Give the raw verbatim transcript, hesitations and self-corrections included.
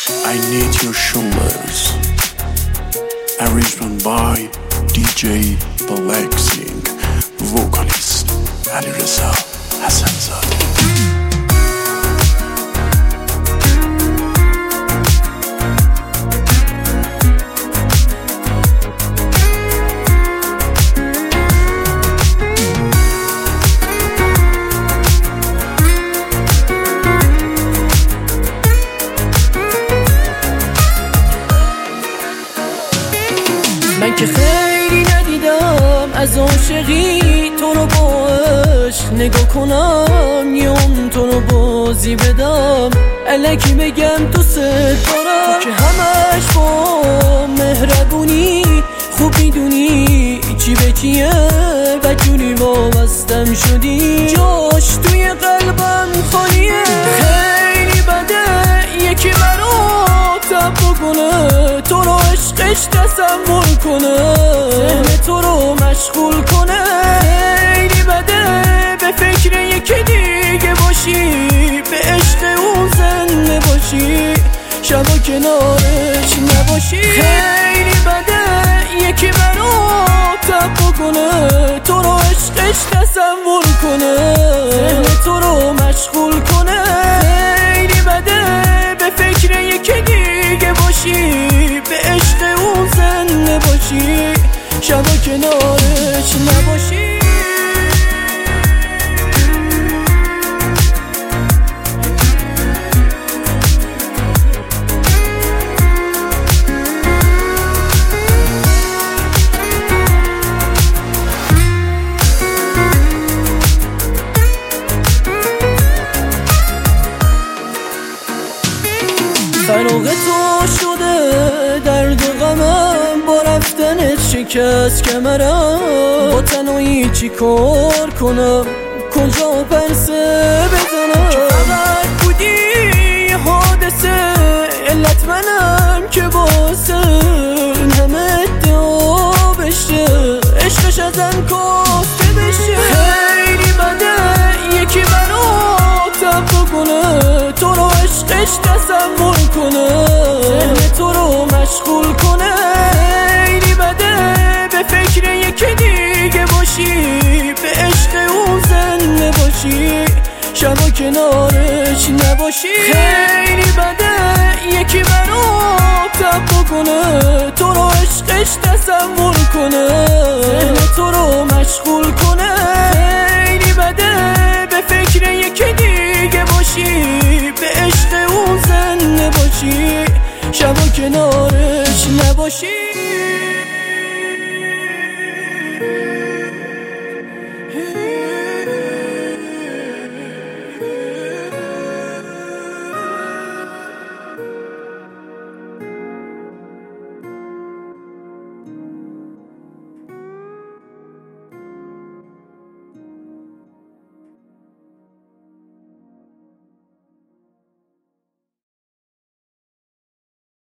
I Need Your Shoulders. Arrangement by دی جی Blacksing. Vocalist علیرضا حسن‌زاده. من که خیلی ندیدم از عاشقی تو رو با عشق نگاه کنم یه اون تو رو بازی بدم الکی بگم تو ستارم تو که همش با مهربونی خوب میدونی چی به چیه و جونی وابستم شدی جاش توی قلبم خالیه خیلی بده یکی براتم بکنه تو رو عشقش تصور کنه ذهن تو رو مشغول کنه خیلی بده به فکر یکی دیگه باشی به عشق اون زنده باشی شبا کنارش نباشی خیلی بده یکی براتم بکنه تو رو عشقش تصور کنه ذهن تو رو مشغول کنه خیلی بده به فکر یکی دیگه باشی به عشق اون زنده باشی شبا کنارش نباشی فراغ تو شده درد و غمم با رفتنت شکست کمرم با تنهایی چی کار کنم کجا پرسه بزنم که فقط بودی یه حادثه علت منم که باسه این همه ادعا بشه عشقش ازم کاسته بشه خیلی بده یکی براتم بکنه تو رو عشقش تصور کنه ذهن تو رو مشغول کنه خیلی بده به فکر یکی دیگه باشی به عشق اون زنده باشی شبا کنارش نباشی خیلی بده یکی براتم بکنه تو رو عشقش تصور کنه ذهن تو رو مشغول کنه خیلی بده به فکر یکی دیگه باشی به عشق اون زنده باشی شبا کنارش نباشی